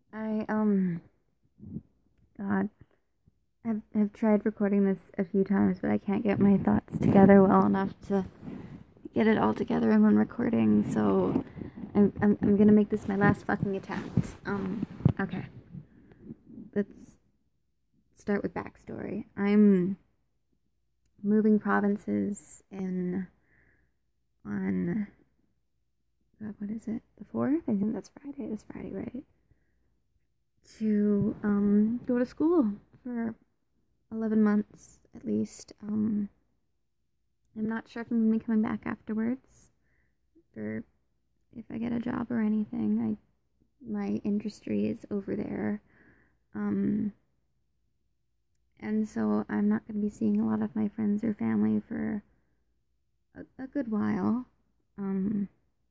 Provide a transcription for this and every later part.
I God, I've tried recording this a few times, but I can't get my thoughts together well enough to get it all together in one recording. So I'm gonna make this my last fucking attempt. Okay. Let's start with backstory. I'm moving provinces in on God, what is it? The 4th? I think that's Friday. It's Friday, right? To go to school for 11 months at least. I'm not sure if I'm gonna be coming back afterwards for if I get a job or anything. My industry is over there. Um and so I'm not gonna be seeing a lot of my friends or family for a good while. Um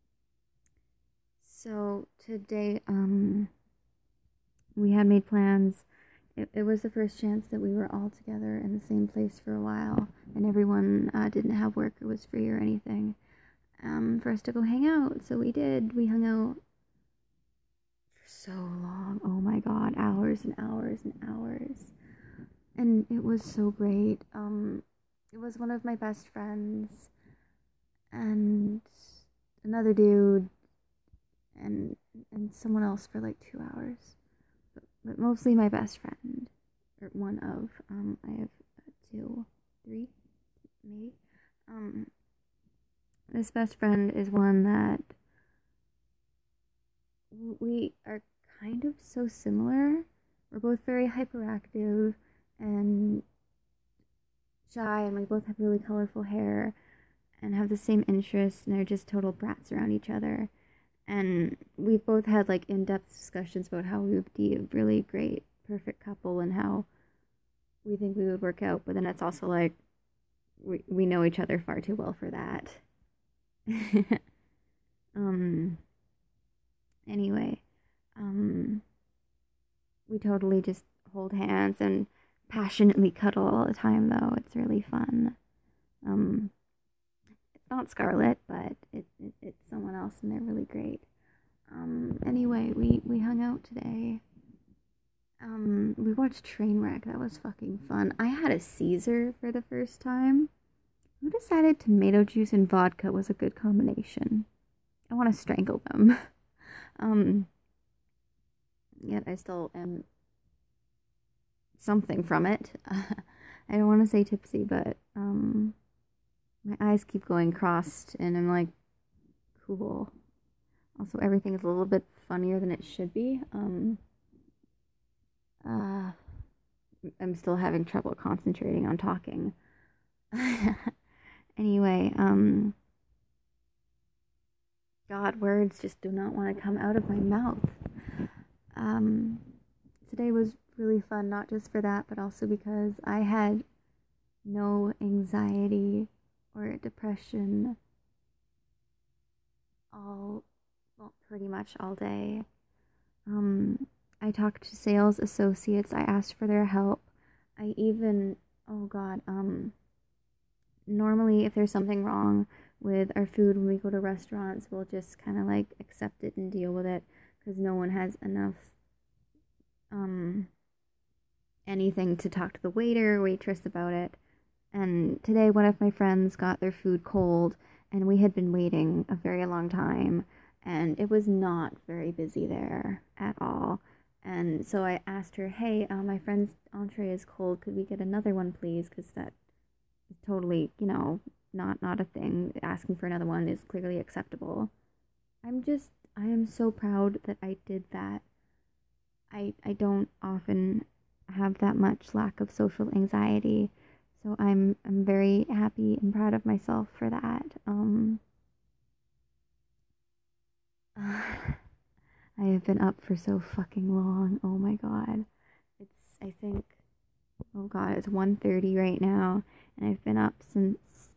so today we had made plans. It was the first chance that we were all together in the same place for a while, and everyone didn't have work or was free or anything, for us to go hang out. So we did. We hung out for so long. Oh my god, hours and hours and hours. And it was so great. It was one of my best friends and another dude and someone else for like 2 hours. But mostly my best friend. Or one of. I have two, three, maybe. Um, this best friend is one that we are kind of so similar. We're both very hyperactive and shy, and we both have really colorful hair and have the same interests, and they're just total brats around each other. And we've both had like in-depth discussions about how we would be a really great, perfect couple and how we think we would work out. But then it's also like we know each other far too well for that. um. Anyway, um, we totally just hold hands and passionately cuddle all the time, though. It's really fun. Um, it's not Scarlett, but it's someone else, and they're really great. Anyway, we hung out today. We watched Trainwreck. That was fucking fun. I had a Caesar for the first time. Who decided tomato juice and vodka was a good combination? I want to strangle them. um, Yet I still am something from it. I don't want to say tipsy, but my eyes keep going crossed, and I'm like, cool. Also, everything is a little bit funnier than it should be. Uh, I'm still having trouble concentrating on talking. Anyway, God, words just do not want to come out of my mouth. Um, Today was really fun, not just for that, but also because I had no anxiety or depression all, well, pretty much all day. Um, I talked to sales associates. I asked for their help. I even, oh God, normally if there's something wrong with our food when we go to restaurants, we'll just kind of like accept it and deal with it because no one has enough um anything to talk to the waiter or waitress about it. And today, one of my friends got their food cold, and we had been waiting a very long time, and it was not very busy there at all. And so I asked her, "Hey, my friend's entree is cold. Could we get another one, please? Because that is totally, not a thing. Asking for another one is clearly acceptable." I am so proud that I did that. I don't often have that much lack of social anxiety. So I'm very happy and proud of myself for that. I have been up for so fucking long. Oh my god. It's I think oh god, it's 1:30 right now and I've been up since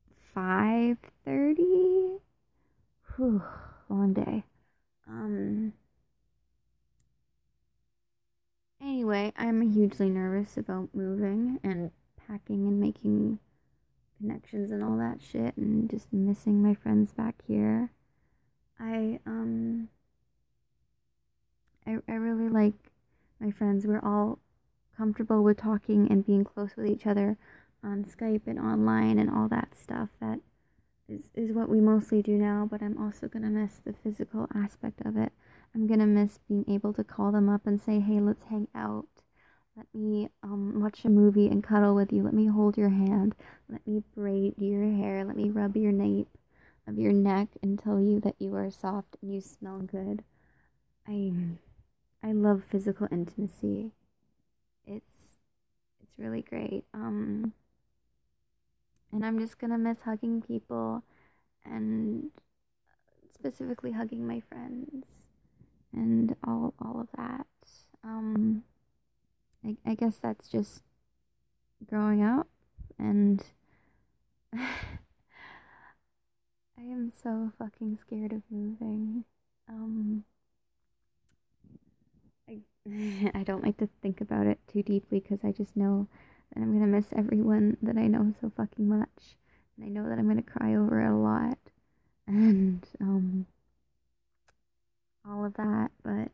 5:30. Whew, long day. Um Anyway, I'm hugely nervous about moving and packing and making connections and all that shit and just missing my friends back here. I um I I really like my friends. We're all comfortable with talking and being close with each other on Skype and online and all that stuff. That is what we mostly do now, but I'm also gonna miss the physical aspect of it. I'm gonna miss being able to call them up and say, hey, let's hang out. Let me watch a movie and cuddle with you. Let me hold your hand. Let me braid your hair. Let me rub your nape of your neck and tell you that you are soft and you smell good. I I love physical intimacy. It's really great. And I'm just gonna miss hugging people and specifically hugging my friends and all of that. Um, I guess that's just growing up, and I am so fucking scared of moving. I I don't like to think about it too deeply because I just know that I'm gonna miss everyone that I know so fucking much, and I know that I'm gonna cry over it a lot, and all of that. But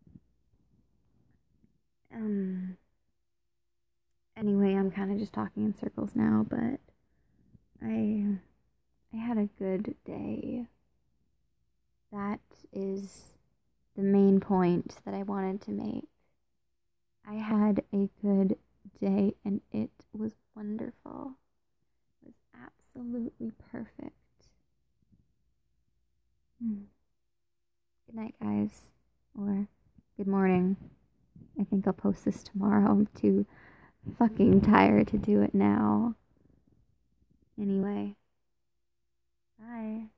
um, anyway, I'm kind of just talking in circles now. But I I had a good day. That is the main point that I wanted to make. I had a good day and it was wonderful. It was absolutely perfect. Good night, guys. Or good morning. I think I'll post this tomorrow. I'm too fucking tired to do it now. Anyway, bye.